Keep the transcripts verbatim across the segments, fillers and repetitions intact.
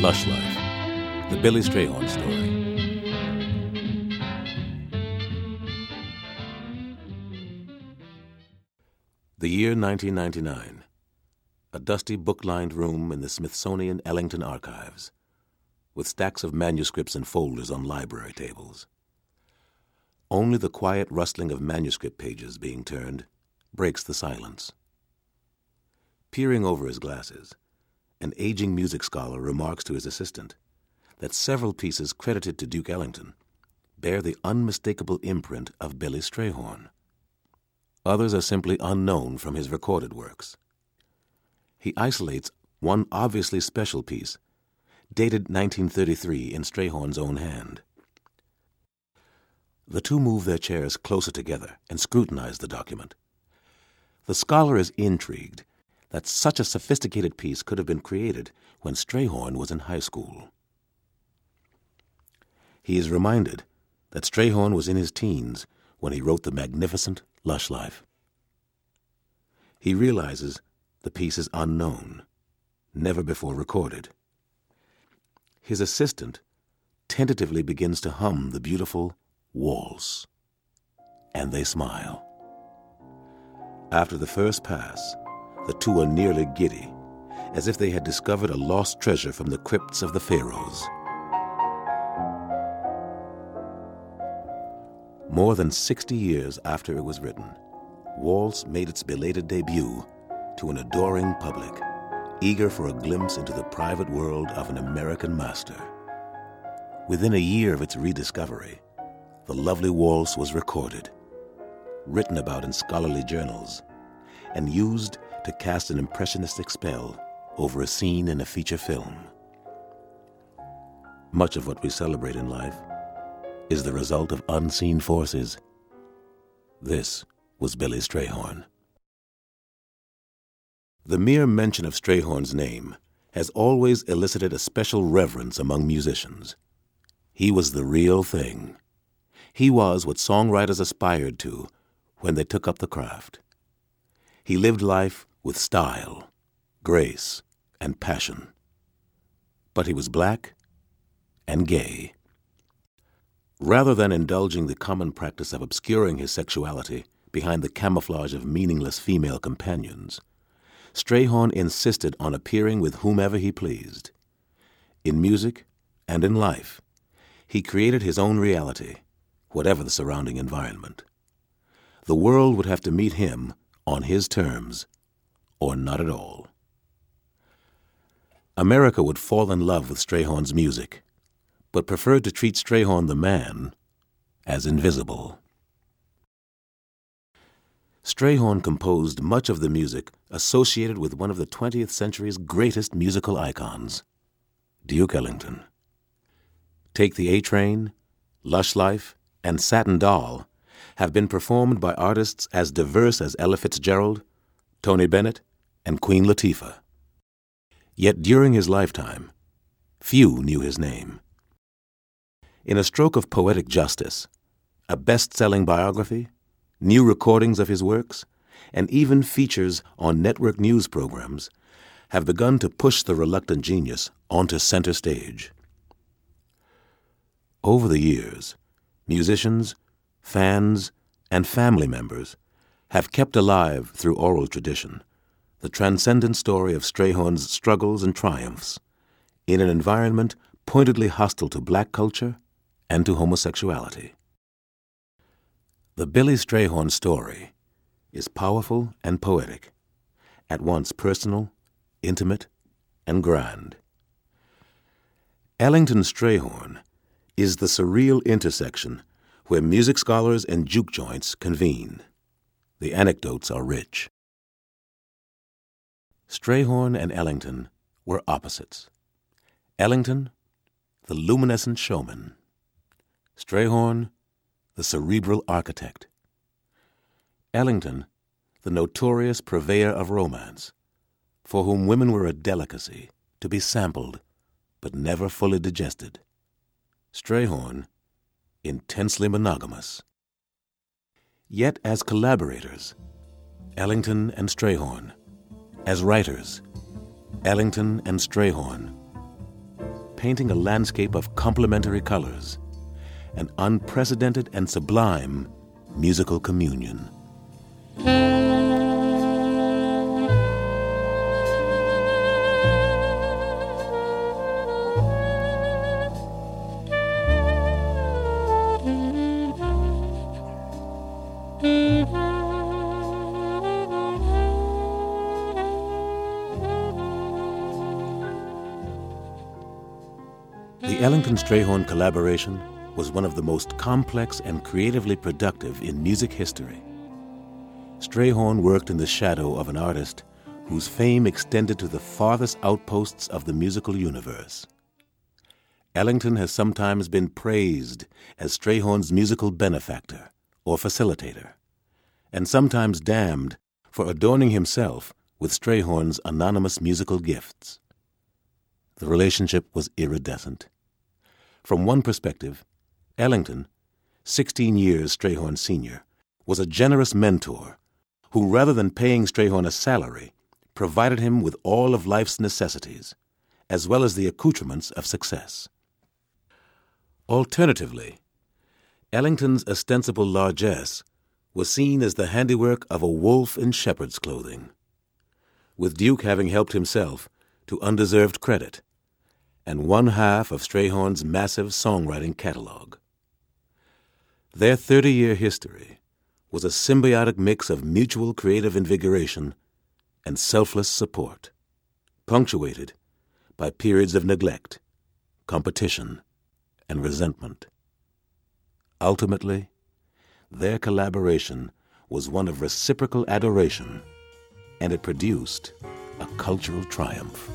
Lush Life, the Billy Strayhorn story. The year nineteen ninety-nine. A dusty book-lined room in the Smithsonian Ellington Archives, with stacks of manuscripts and folders on library tables. Only the quiet rustling of manuscript pages being turned breaks the silence. Peering over his glasses, an aging music scholar remarks to his assistant that several pieces credited to Duke Ellington bear the unmistakable imprint of Billy Strayhorn. Others are simply unknown from his recorded works. He isolates one obviously special piece, dated nineteen thirty-three in Strayhorn's own hand. The two move their chairs closer together and scrutinize the document. The scholar is intrigued that such a sophisticated piece could have been created when Strayhorn was in high school. He is reminded that Strayhorn was in his teens when he wrote the magnificent Lush Life. He realizes the piece is unknown, never before recorded. His assistant tentatively begins to hum the beautiful waltz, and they smile. After the first pass, the two are nearly giddy, as if they had discovered a lost treasure from the crypts of the pharaohs. More than sixty years after it was written, Waltz made its belated debut to an adoring public, eager for a glimpse into the private world of an American master. Within a year of its rediscovery, the lovely waltz was recorded, written about in scholarly journals, and used to cast an impressionistic spell over a scene in a feature film. Much of what we celebrate in life is the result of unseen forces. This was Billy Strayhorn. The mere mention of Strayhorn's name has always elicited a special reverence among musicians. He was the real thing. He was what songwriters aspired to when they took up the craft. He lived life with style, grace, and passion. But he was black and gay. Rather than indulging the common practice of obscuring his sexuality behind the camouflage of meaningless female companions, Strayhorn insisted on appearing with whomever he pleased. In music and in life, he created his own reality, whatever the surrounding environment. The world would have to meet him on his terms, or not at all. America would fall in love with Strayhorn's music, but preferred to treat Strayhorn the man as invisible. Strayhorn composed much of the music associated with one of the twentieth century's greatest musical icons, Duke Ellington. Take the A-Train, Lush Life, and Satin Doll have been performed by artists as diverse as Ella Fitzgerald, Tony Bennett, and Queen Latifah. Yet during his lifetime, few knew his name. In a stroke of poetic justice, a best-selling biography, new recordings of his works, and even features on network news programs have begun to push the reluctant genius onto center stage. Over the years, musicians, fans, and family members have kept alive through oral tradition the transcendent story of Strayhorn's struggles and triumphs in an environment pointedly hostile to black culture and to homosexuality. The Billy Strayhorn story is powerful and poetic, at once personal, intimate, and grand. Ellington Strayhorn is the surreal intersection where music scholars and juke joints convene. The anecdotes are rich. Strayhorn and Ellington were opposites. Ellington, the luminescent showman. Strayhorn, the cerebral architect. Ellington, the notorious purveyor of romance, for whom women were a delicacy to be sampled but never fully digested. Strayhorn, intensely monogamous. Yet as collaborators, Ellington and Strayhorn. As writers, Ellington and Strayhorn. painting a landscape of complementary colors, an unprecedented and sublime musical communion. The Ellington-Strayhorn collaboration was one of the most complex and creatively productive in music history. Strayhorn worked in the shadow of an artist whose fame extended to the farthest outposts of the musical universe. Ellington has sometimes been praised as Strayhorn's musical benefactor or facilitator, and sometimes damned for adorning himself with Strayhorn's anonymous musical gifts. The relationship was iridescent. From one perspective, Ellington, sixteen years Strayhorn's senior, was a generous mentor who, rather than paying Strayhorn a salary, provided him with all of life's necessities, as well as the accoutrements of success. Alternatively, Ellington's ostensible largesse was seen as the handiwork of a wolf in shepherd's clothing, with Duke having helped himself to undeserved credit and one half of Strayhorn's massive songwriting catalog. Their thirty-year history was a symbiotic mix of mutual creative invigoration and selfless support, punctuated by periods of neglect, competition, and resentment. Ultimately, their collaboration was one of reciprocal adoration, and it produced a cultural triumph.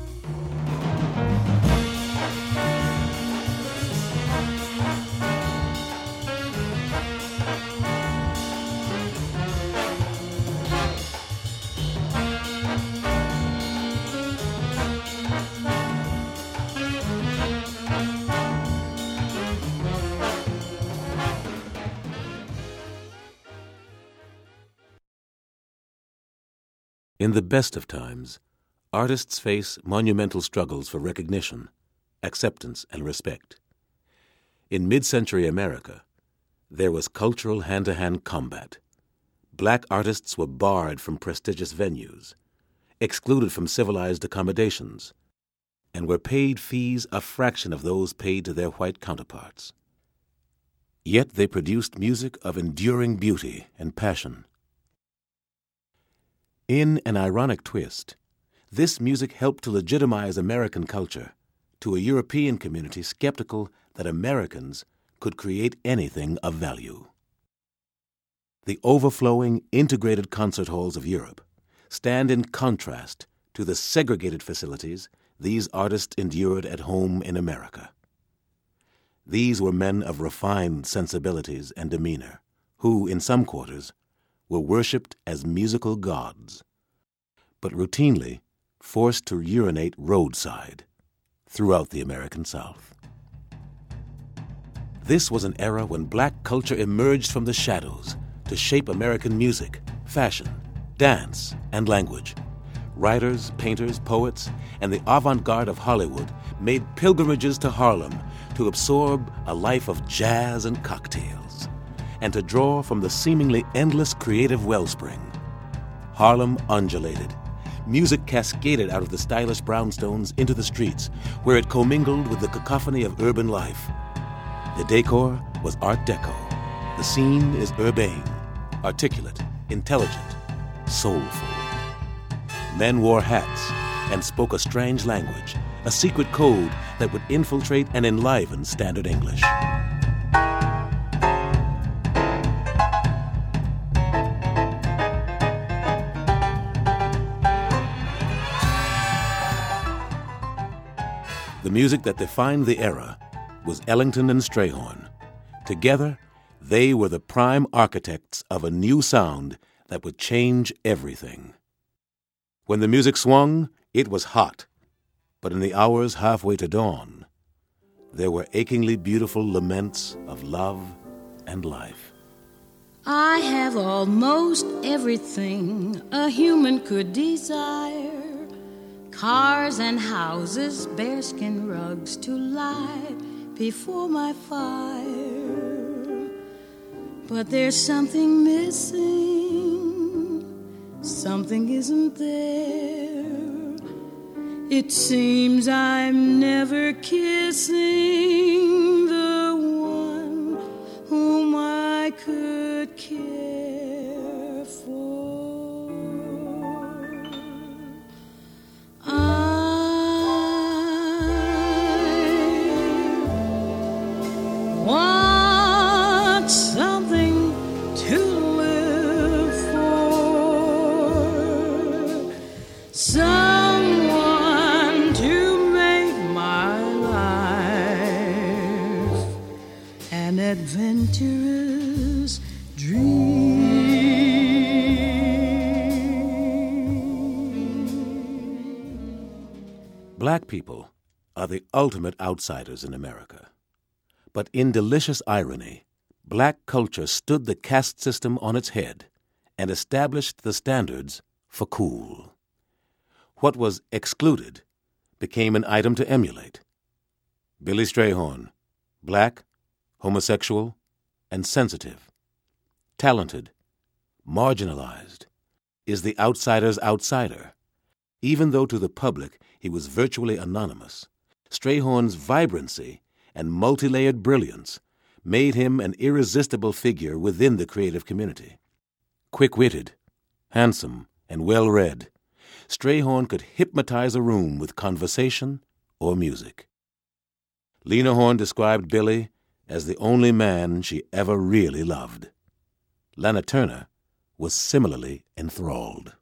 In the best of times, artists face monumental struggles for recognition, acceptance, and respect. In mid-century America, there was cultural hand-to-hand combat. Black artists were barred from prestigious venues, excluded from civilized accommodations, and were paid fees a fraction of those paid to their white counterparts. Yet they produced music of enduring beauty and passion. In an ironic twist, this music helped to legitimize American culture to a European community skeptical that Americans could create anything of value. The overflowing, integrated concert halls of Europe stand in contrast to the segregated facilities these artists endured at home in America. These were men of refined sensibilities and demeanor, who, in some quarters, were worshipped as musical gods, but routinely forced to urinate roadside throughout the American South. This was an era when black culture emerged from the shadows to shape American music, fashion, dance, and language. Writers, painters, poets, and the avant-garde of Hollywood made pilgrimages to Harlem to absorb a life of jazz and cocktails, and to draw from the seemingly endless creative wellspring. Harlem undulated. Music cascaded out of the stylish brownstones into the streets, where it commingled with the cacophony of urban life. The decor was Art Deco. The scene is urbane, articulate, intelligent, soulful. Men wore hats and spoke a strange language, a secret code that would infiltrate and enliven standard English. The music that defined the era was Ellington and Strayhorn. Together, they were the prime architects of a new sound that would change everything. When the music swung, it was hot, but in the hours halfway to dawn, there were achingly beautiful laments of love and life. I have almost everything a human could desire. cars and houses, bearskin rugs to lie before my fire. But there's something missing, something isn't there. It seems I'm never kissing the one whom I could care for. I want something to live for, someone to make my life an adventurous dream. Black people are the ultimate outsiders in America. But in delicious irony, black culture stood the caste system on its head and established the standards for cool. What was excluded became an item to emulate. Billy Strayhorn, black, homosexual, and sensitive, talented, marginalized, is the outsider's outsider. Even though to the public he was virtually anonymous, Strayhorn's vibrancy and multi-layered brilliance made him an irresistible figure within the creative community. Quick-witted, handsome, and well-read, Strayhorn could hypnotize a room with conversation or music. Lena Horne described Billy as the only man she ever really loved. Lana Turner was similarly enthralled.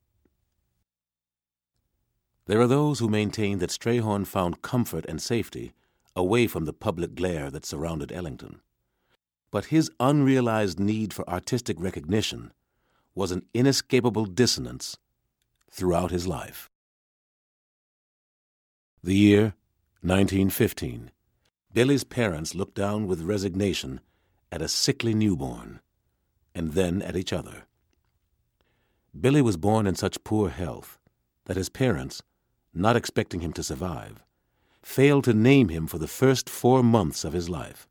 There are those who maintain that Strayhorn found comfort and safety away from the public glare that surrounded Ellington. But his unrealized need for artistic recognition was an inescapable dissonance throughout his life. The year, nineteen fifteen. Billy's parents looked down with resignation at a sickly newborn, and then at each other. Billy was born in such poor health that his parents, not expecting him to survive, failed to name him for the first four months of his life.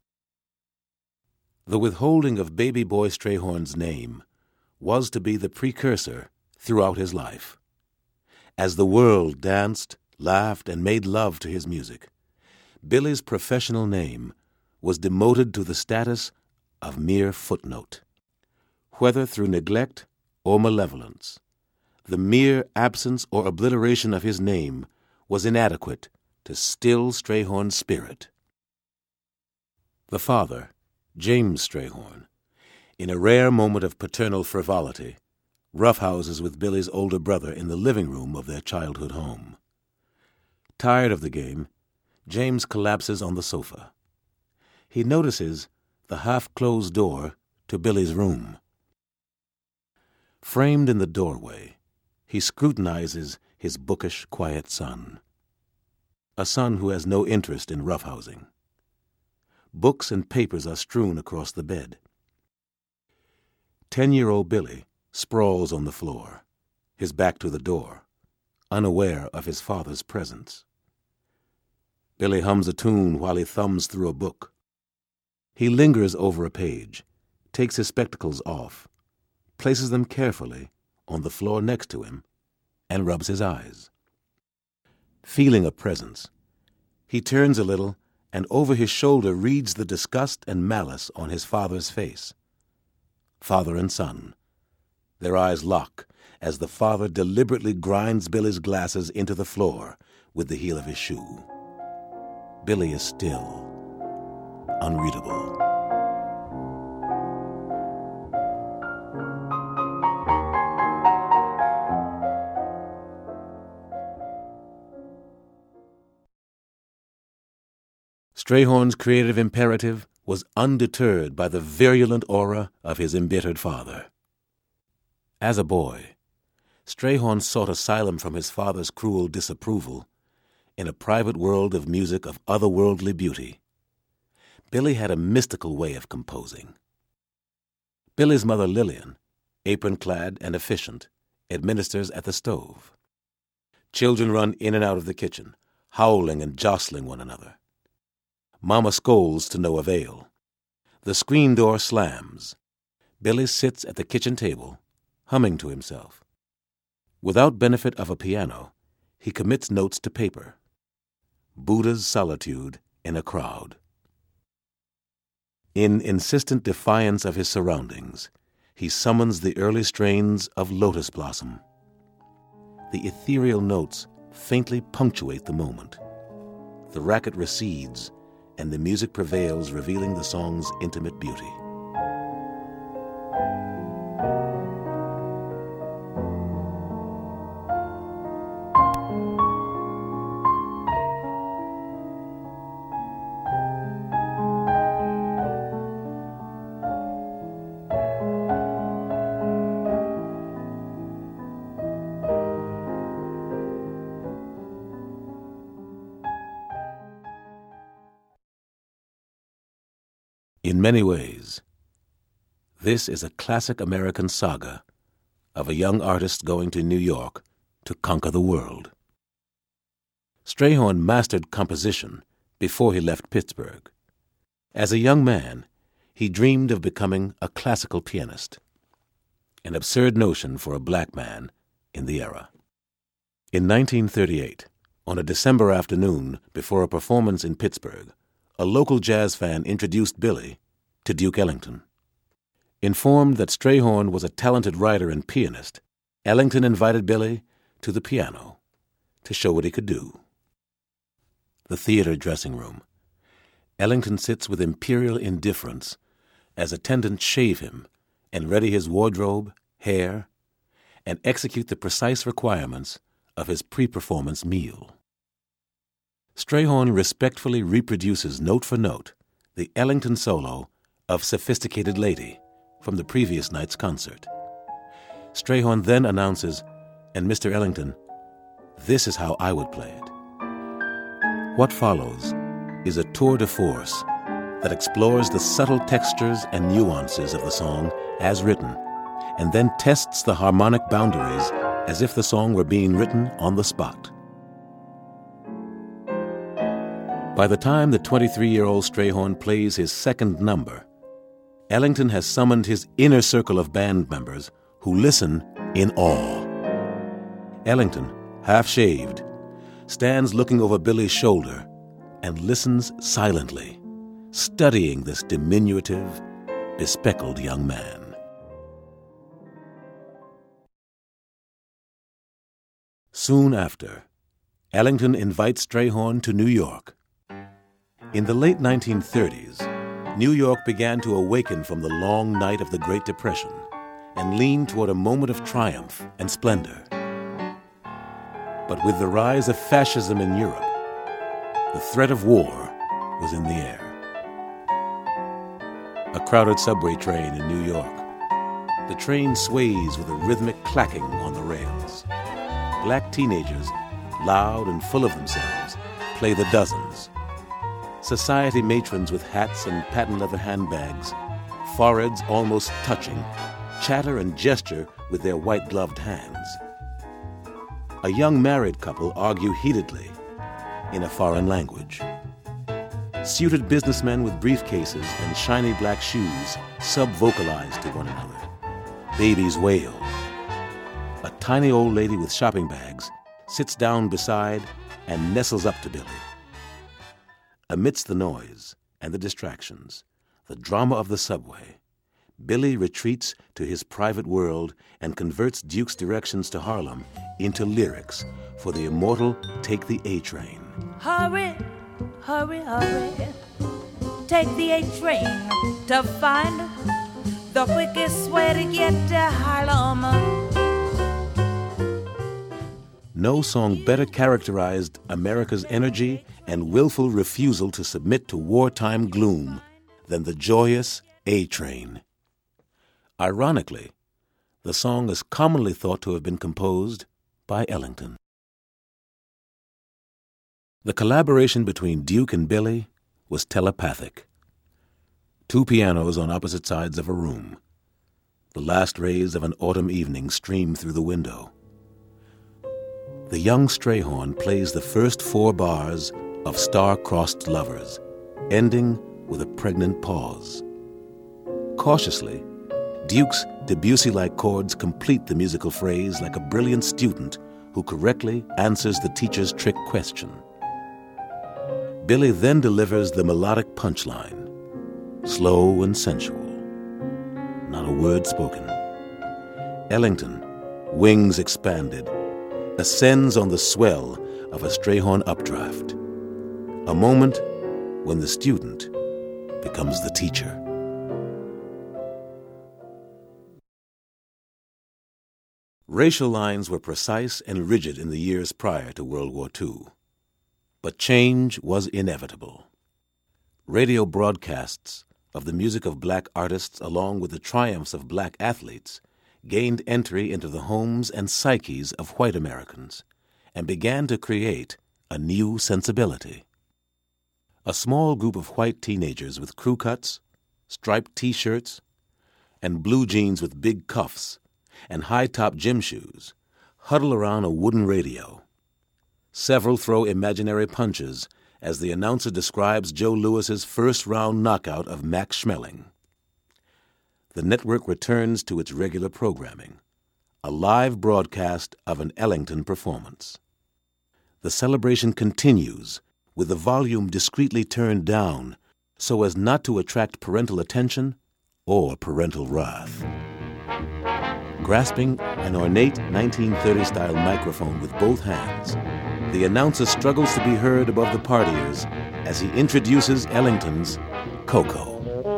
The withholding of baby boy Strayhorn's name was to be the precursor throughout his life. As the world danced, laughed, and made love to his music, Billy's professional name was demoted to the status of mere footnote. Whether through neglect or malevolence, the mere absence or obliteration of his name was inadequate to still Strayhorn's spirit. The father, James Strayhorn, in a rare moment of paternal frivolity, roughhouses with Billy's older brother in the living room of their childhood home. Tired of the game, James collapses on the sofa. He notices the half-closed door to Billy's room. Framed in the doorway, he scrutinizes his bookish, quiet son. A son who has no interest in roughhousing. Books and papers are strewn across the bed. Ten-year-old Billy sprawls on the floor, his back to the door, unaware of his father's presence. Billy hums a tune while he thumbs through a book. He lingers over a page, takes his spectacles off, places them carefully on the floor next to him, and rubs his eyes. Feeling a presence, he turns a little and over his shoulder reads the disgust and malice on his father's face. Father and son. Their eyes lock as the father deliberately grinds Billy's glasses into the floor with the heel of his shoe. Billy is still, unreadable. Strayhorn's creative imperative was undeterred by the virulent aura of his embittered father. As a boy, Strayhorn sought asylum from his father's cruel disapproval in a private world of music of otherworldly beauty. Billy had a mystical way of composing. Billy's mother Lillian, apron-clad and efficient, administers at the stove. Children run in and out of the kitchen, howling and jostling one another. Mama scolds to no avail. The screen door slams. Billy sits at the kitchen table, humming to himself. Without benefit of a piano, he commits notes to paper. Buddha's solitude in a crowd. In insistent defiance of his surroundings, he summons the early strains of Lotus Blossom. The ethereal notes faintly punctuate the moment. The racket recedes, and the music prevails, revealing the song's intimate beauty. In many ways, this is a classic American saga of a young artist going to New York to conquer the world. Strayhorn mastered composition before he left Pittsburgh. As a young man, he dreamed of becoming a classical pianist, an absurd notion for a black man in the era. In nineteen thirty-eight, on a December afternoon before a performance in Pittsburgh, a local jazz fan introduced Billy to Duke Ellington. Informed that Strayhorn was a talented writer and pianist, Ellington invited Billy to the piano to show what he could do. The theater dressing room. Ellington sits with imperial indifference as attendants shave him and ready his wardrobe, hair, and execute the precise requirements of his pre-performance meal. Strayhorn respectfully reproduces note for note the Ellington solo of Sophisticated Lady from the previous night's concert. Strayhorn then announces, and Mister Ellington, this is how I would play it. What follows is a tour de force that explores the subtle textures and nuances of the song as written, and then tests the harmonic boundaries as if the song were being written on the spot. By the time the twenty-three-year-old Strayhorn plays his second number, Ellington has summoned his inner circle of band members who listen in awe. Ellington, half-shaved, stands looking over Billy's shoulder and listens silently, studying this diminutive, bespectacled young man. Soon after, Ellington invites Strayhorn to New York. In the late nineteen thirties, New York began to awaken from the long night of the Great Depression and lean toward a moment of triumph and splendor. But with the rise of fascism in Europe, the threat of war was in the air. A crowded subway train in New York. The train sways with a rhythmic clacking on the rails. Black teenagers, loud and full of themselves, play the dozens. Society matrons with hats and patent leather handbags, foreheads almost touching, chatter and gesture with their white-gloved hands. A young married couple argue heatedly in a foreign language. Suited businessmen with briefcases and shiny black shoes sub-vocalize to one another. Babies wail. A tiny old lady with shopping bags sits down beside and nestles up to Billy. Amidst the noise and the distractions, the drama of the subway, Billy retreats to his private world and converts Duke's directions to Harlem into lyrics for the immortal Take the A-Train. Hurry, hurry, hurry, take the A-Train to find the quickest way to get to Harlem. No song better characterized America's energy and willful refusal to submit to wartime gloom than the joyous A-Train. Ironically, the song is commonly thought to have been composed by Ellington. The collaboration between Duke and Billy was telepathic. Two pianos on opposite sides of a room. The last rays of an autumn evening stream through the window. the young Strayhorn plays the first four bars of Star-Crossed Lovers, ending with a pregnant pause. Cautiously, Duke's Debussy-like chords complete the musical phrase like a brilliant student who correctly answers the teacher's trick question. Billy then delivers the melodic punchline, slow and sensual, not a word spoken. Ellington, wings expanded, ascends on the swell of a Strayhorn updraft, a moment when the student becomes the teacher. Racial lines were precise and rigid in the years prior to World War Two. But change was inevitable. Radio broadcasts of the music of black artists along with the triumphs of black athletes gained entry into the homes and psyches of white Americans and began to create a new sensibility. A small group of white teenagers with crew cuts, striped T-shirts, and blue jeans with big cuffs and high-top gym shoes huddle around a wooden radio. Several throw imaginary punches as the announcer describes Joe Lewis's first-round knockout of Max Schmeling. The network returns to its regular programming, a live broadcast of an Ellington performance. The celebration continues with the volume discreetly turned down so as not to attract parental attention or parental wrath. Grasping an ornate nineteen thirties-style microphone with both hands, the announcer struggles to be heard above the partiers as he introduces Ellington's Coco.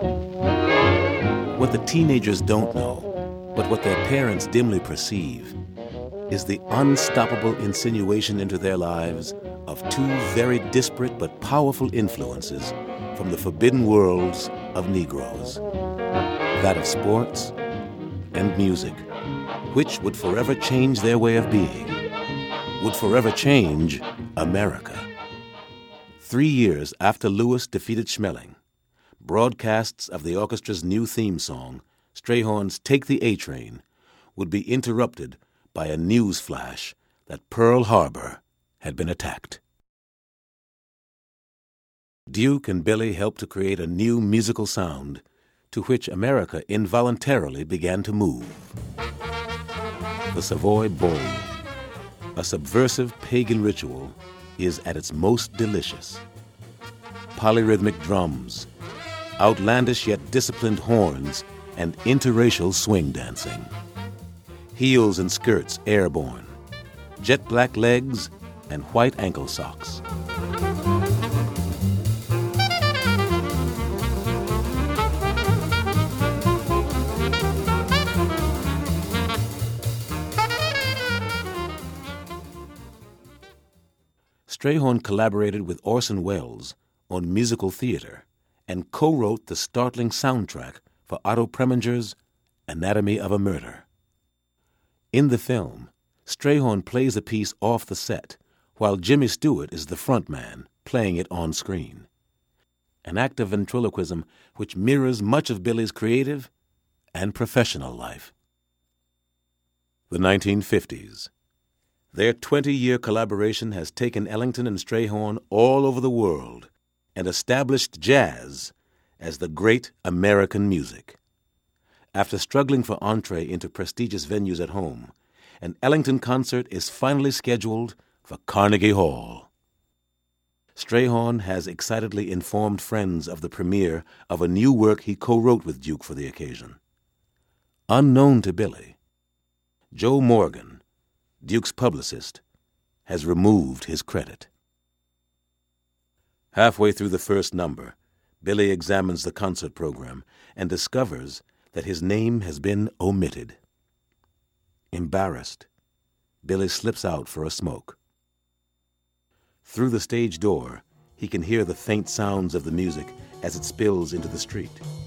What the teenagers don't know, but what their parents dimly perceive, is the unstoppable insinuation into their lives of two very disparate but powerful influences from the forbidden worlds of Negroes, that of sports and music, which would forever change their way of being, would forever change America. Three years after Lewis defeated Schmeling, broadcasts of the orchestra's new theme song, Strayhorn's Take the A-Train, would be interrupted by a news flash that Pearl Harbor had been attacked. Duke and Billy helped to create a new musical sound to which America involuntarily began to move. The Savoy Bowl, a subversive pagan ritual, is at its most delicious. Polyrhythmic drums, outlandish yet disciplined horns, and interracial swing dancing. Heels and skirts airborne, jet black legs, and white ankle socks. Strayhorn collaborated with Orson Welles on musical theater and co-wrote the startling soundtrack for Otto Preminger's Anatomy of a Murder. In the film, Strayhorn plays a piece off the set, while Jimmy Stewart is the front man, playing it on screen. An act of ventriloquism which mirrors much of Billy's creative and professional life. The nineteen fifties. Their twenty-year collaboration has taken Ellington and Strayhorn all over the world and established jazz as the great American music. After struggling for entree into prestigious venues at home, an Ellington concert is finally scheduled for Carnegie Hall. Strayhorn has excitedly informed friends of the premiere of a new work he co-wrote with Duke for the occasion. Unknown to Billy, Joe Morgan, Duke's publicist, has removed his credit. Halfway through the first number, Billy examines the concert program and discovers that his name has been omitted. Embarrassed, Billy slips out for a smoke. Through the stage door, he can hear the faint sounds of the music as it spills into the street.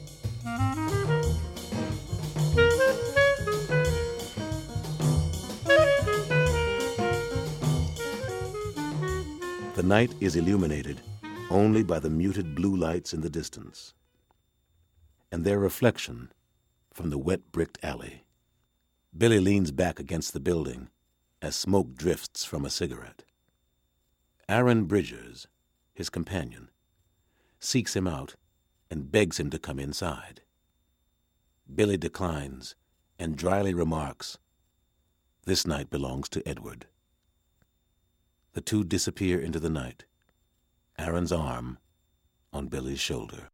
The night is illuminated only by the muted blue lights in the distance and their reflection from the wet bricked alley. Billy leans back against the building as smoke drifts from a cigarette. Aaron Bridgers, his companion, seeks him out and begs him to come inside. Billy declines and dryly remarks, "This night belongs to Edward." The two disappear into the night, Aaron's arm on Billy's shoulder.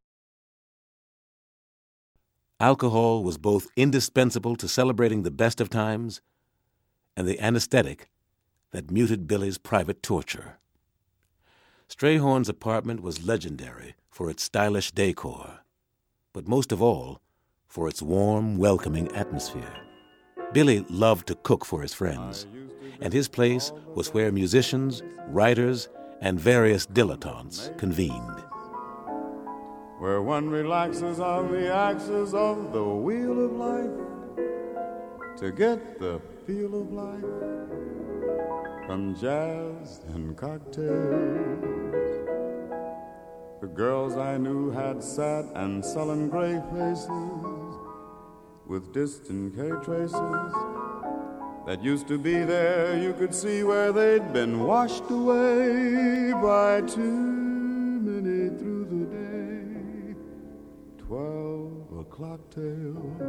Alcohol was both indispensable to celebrating the best of times and the anesthetic that muted Billy's private torture. Strayhorn's apartment was legendary for its stylish decor, but most of all, for its warm, welcoming atmosphere. Billy loved to cook for his friends, and his place was where musicians, writers, and various dilettantes convened. Where one relaxes on the axis of the wheel of life to get the feel of life from jazz and cocktails. The girls I knew had sad and sullen gray faces with distant K traces that used to be there. You could see where they'd been washed away by too many through the day. Twelve o'clock tales.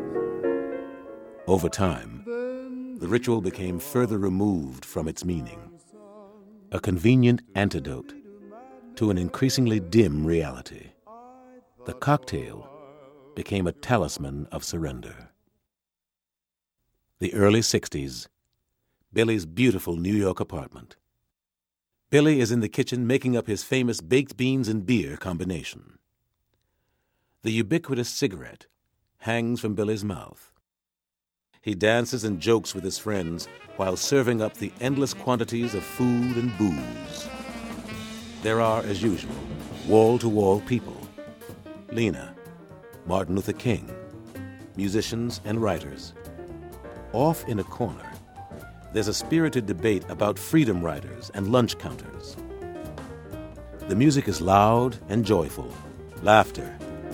Over time, the ritual became further removed from its meaning, a convenient antidote to an increasingly dim reality. The cocktail became a talisman of surrender. The early sixties, Billy's beautiful New York apartment. Billy is in the kitchen making up his famous baked beans and beer combination. The ubiquitous cigarette hangs from Billy's mouth. He dances and jokes with his friends while serving up the endless quantities of food and booze. There are, as usual, wall-to-wall people. Lena, Martin Luther King, musicians and writers. Off in a corner, there's a spirited debate about freedom riders and lunch counters. The music is loud and joyful, laughter.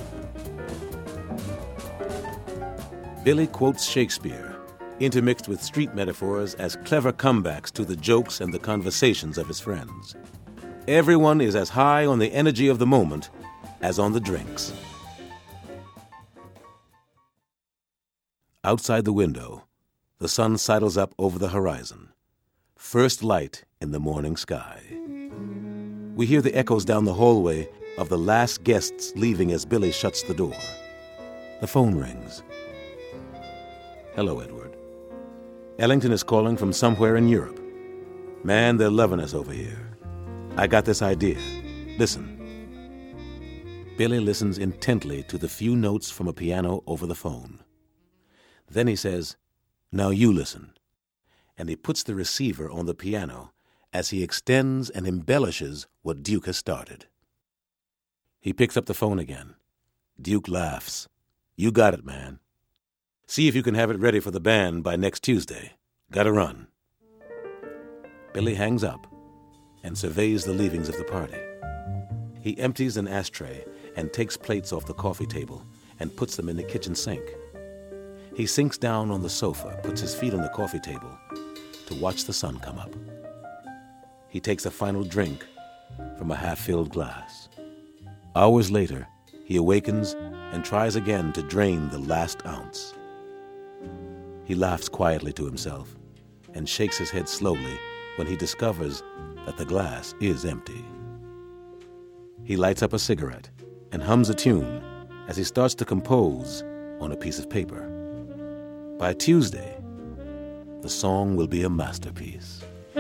Billy quotes Shakespeare, intermixed with street metaphors as clever comebacks to the jokes and the conversations of his friends. Everyone is as high on the energy of the moment as on the drinks. Outside the window, the sun sidles up over the horizon, first light in the morning sky. We hear the echoes down the hallway of the last guests leaving as Billy shuts the door. The phone rings. "Hello, Edward. Ellington is calling from somewhere in Europe. Man, they're loving us over here. I got this idea. Listen." Billy listens intently to the few notes from a piano over the phone. Then he says, "Now you listen." And he puts the receiver on the piano as he extends and embellishes what Duke has started. He picks up the phone again. Duke laughs. "You got it, man. See if you can have it ready for the band by next Tuesday. Gotta run." Billy hangs up and surveys the leavings of the party. He empties an ashtray and takes plates off the coffee table and puts them in the kitchen sink. He sinks down on the sofa, puts his feet on the coffee table to watch the sun come up. He takes a final drink from a half-filled glass. Hours later, he awakens and tries again to drain the last ounce. He laughs quietly to himself and shakes his head slowly when he discovers that the glass is empty. He lights up a cigarette and hums a tune as he starts to compose on a piece of paper. By Tuesday, the song will be a masterpiece.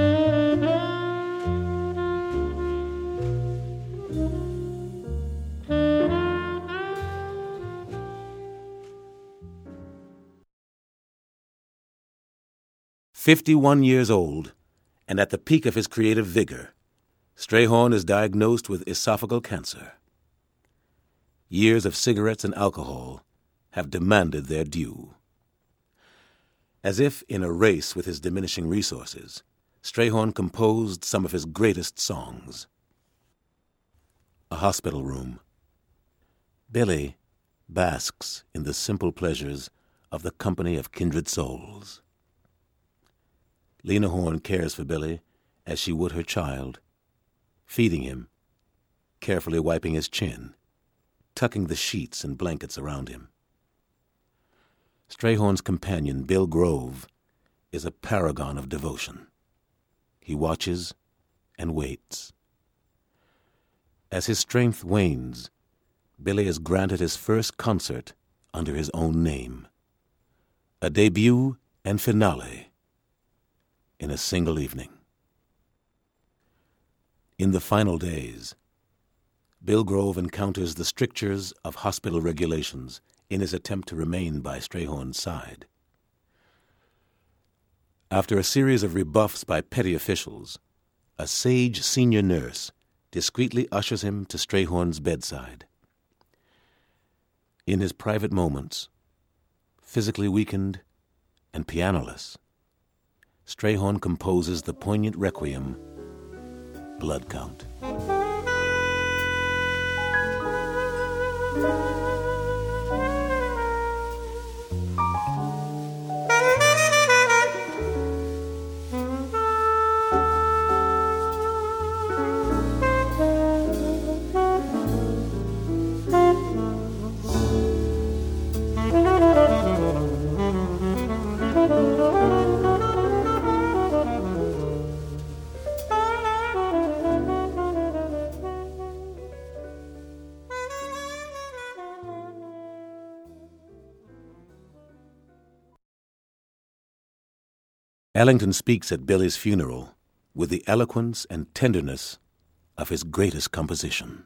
Fifty-one years old, and at the peak of his creative vigor, Strayhorn is diagnosed with esophageal cancer. Years of cigarettes and alcohol have demanded their due. As if in a race with his diminishing resources, Strayhorn composed some of his greatest songs. A hospital room. Billy basks in the simple pleasures of the company of kindred souls. Lena Horne cares for Billy as she would her child, feeding him, carefully wiping his chin, tucking the sheets and blankets around him. Strayhorn's companion, Bill Grove, is a paragon of devotion. He watches and waits. As his strength wanes, Billy is granted his first concert under his own name, a debut and finale in a single evening. In the final days, Bill Grove encounters the strictures of hospital regulations in his attempt to remain by Strayhorn's side. After a series of rebuffs by petty officials, a sage senior nurse discreetly ushers him to Strayhorn's bedside. In his private moments, physically weakened and pianoless, Strayhorn composes the poignant requiem, Blood Count. Ellington speaks at Billy's funeral with the eloquence and tenderness of his greatest composition.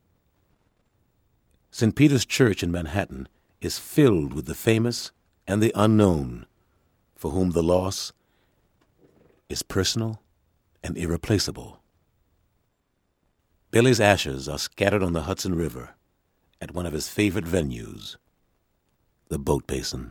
Saint Peter's Church in Manhattan is filled with the famous and the unknown, for whom the loss is personal and irreplaceable. Billy's ashes are scattered on the Hudson River at one of his favorite venues, the Boat Basin.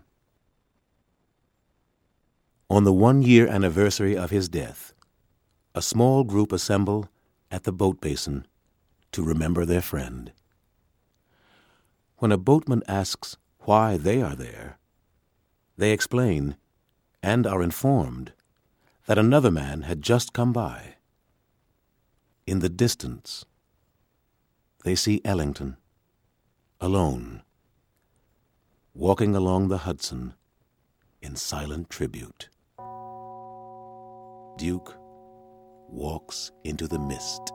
On the one-year anniversary of his death, a small group assemble at the Boat Basin to remember their friend. When a boatman asks why they are there, they explain and are informed that another man had just come by. In the distance, they see Ellington, alone, walking along the Hudson in silent tribute. Duke walks into the mist.